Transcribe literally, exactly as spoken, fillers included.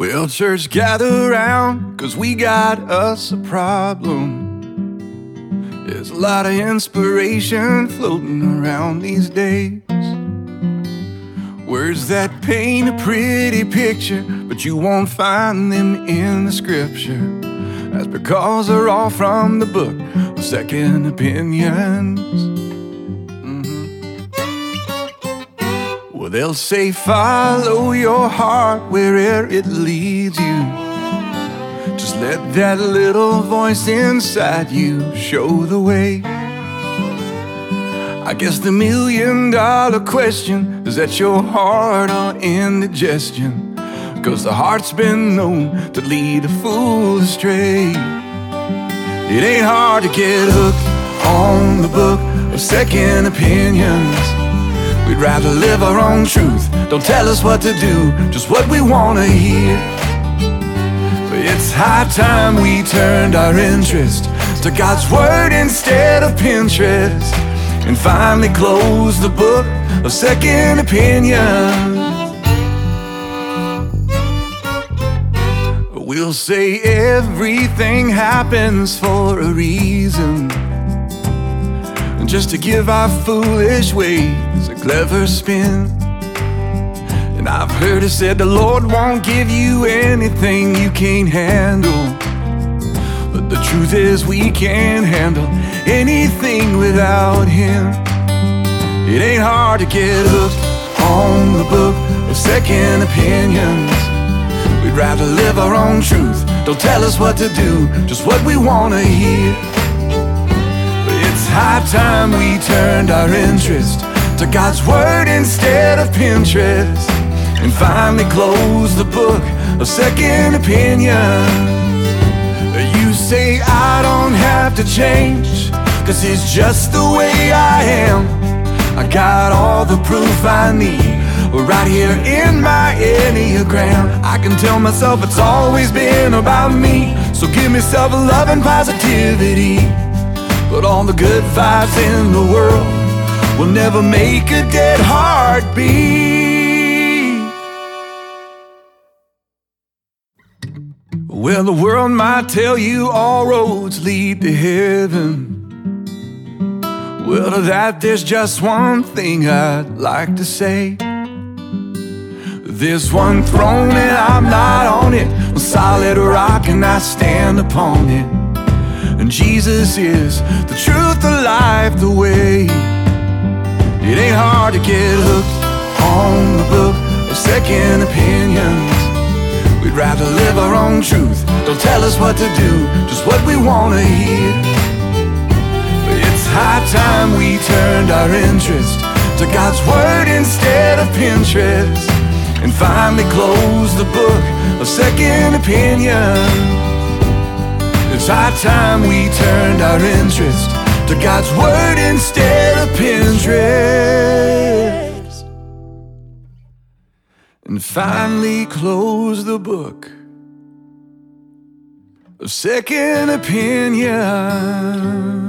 Well, church, gather round, 'cause we got us a problem. There's a lot of inspiration floating around these days. Words that paint a pretty picture, but you won't find them in the scripture. That's because they're all from the book of Second Opinions. Mm-hmm. Well, they'll say follow your heart wherever it leads you. Just let that little voice inside you show the way. I guess the million dollar question is that your heart or indigestion, 'cause the heart's been known to lead a fool astray. It ain't hard to get hooked on the book of Second Opinions. We'd rather live our own truth. Don't tell us what to do, just what we wanna hear. It's high time we turned our interest to God's Word instead of Pinterest, and finally closed the book of Second Opinions. We'll say everything happens for a reason, just to give our foolish ways a clever spin. And I've heard it said the Lord won't give you anything you can't handle, but the truth is we can't handle anything without Him. It ain't hard to get hooked on the book of Second Opinions. We'd rather live our own truth. Don't tell us what to do, just what we wanna hear. It's high time we turned our interest to God's Word instead of Pinterest, and finally closed the book of Second Opinions. You say I don't have to change, 'cause it's just the way I am. I got all the proof I need right here in my Enneagram. I can tell myself it's always been about me, so give me self-love and positivity. But all the good vibes in the world will never make a dead heart beat. Well, the world might tell you all roads lead to heaven. Well, to that there's just one thing I'd like to say. There's one throne and I'm not on it, a solid rock and I stand upon it. And Jesus is the truth, the life, the way. It ain't hard to get hooked on the book of Second Opinions. We'd rather live our own truth. Don't tell us what to do, just what we wanna hear. It's high time we turned our interest to God's Word instead of Pinterest, and finally closed the book of Second Opinions. It's high time we turned our interest to God's Word instead of Pinterest, and finally closed the book of Second Opinions.